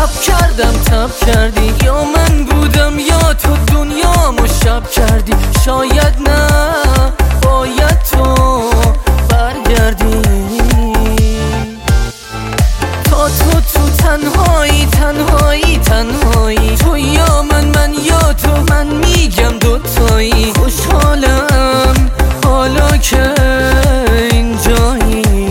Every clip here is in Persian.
تب کردی، یا من بودم یا تو دنیامو شب کردی. شاید نه باید تو برگردی، تا تو تنهایی تو یا من یا تو، من میگم دوتایی. خوشحالم حالا که اینجایی.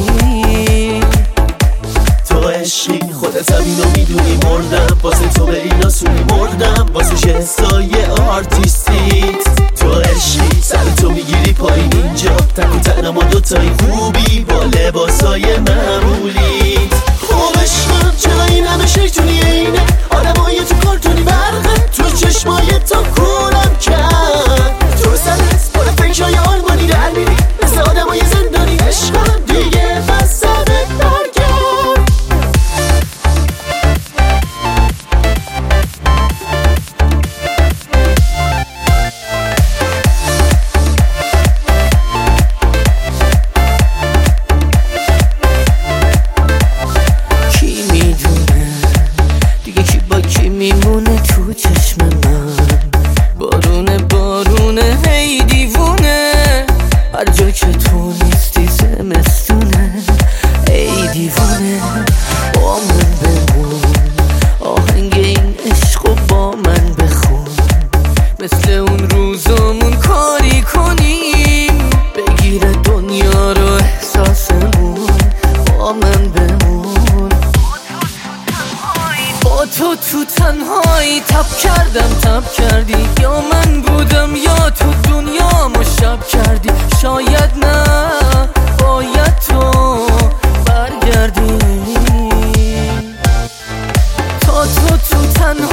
تو عشقی خودت هم اینو میدونی، مردم واسه تو به این آسونی، مردم واسه شهستای آرتیستیت. تو عشقی سر تو میگیری پایین اینجا، تک و تنها ما دوتایی، خوبی با لباسای معمولیت. خب عشقم چرا این همه شیطونی اینه، آدمای تو کارتونی برقه، تو چشمای تا کورم کرد. تو سرت بالا فکرهای آلمانی در میری، مثل آدمای زندانی. عشقم دیگه بس سرت برگرد. میمونه تو چشم من، بارونه هی دیوونه، هر جا که تو نیستی زمستونه. ای دیوونه با من بمون، آهنگ این عشقو با من بخون، مثل اون روزامون کاری کنیم، بگیره دنیا رو احساسمون. با من بمون، با تو تنهایی تب کردی، یا من بودم یا تو دنیامو شب کردی. شاید نه باید تو برگردی، تا تو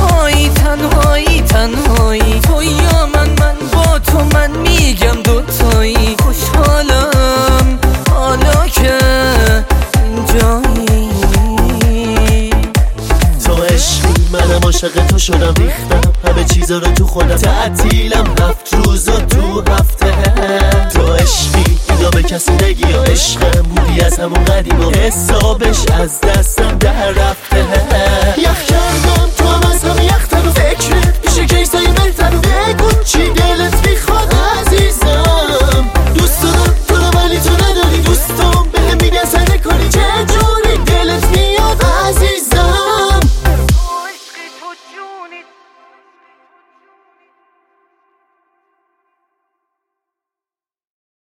تنهایی تو یا من با تو، من میگم دوتایی. خوشحالم حالا که اینجایی. منم عاشق تو شدم، ریختم همه چیزا رو تو خودم، تعطیلم 7 روز و تو هفته. تو عشقی اینا به کسی نگی، یا عشقم بودی از همون قدیم و حسابش از دستم در رفته. یخ کردم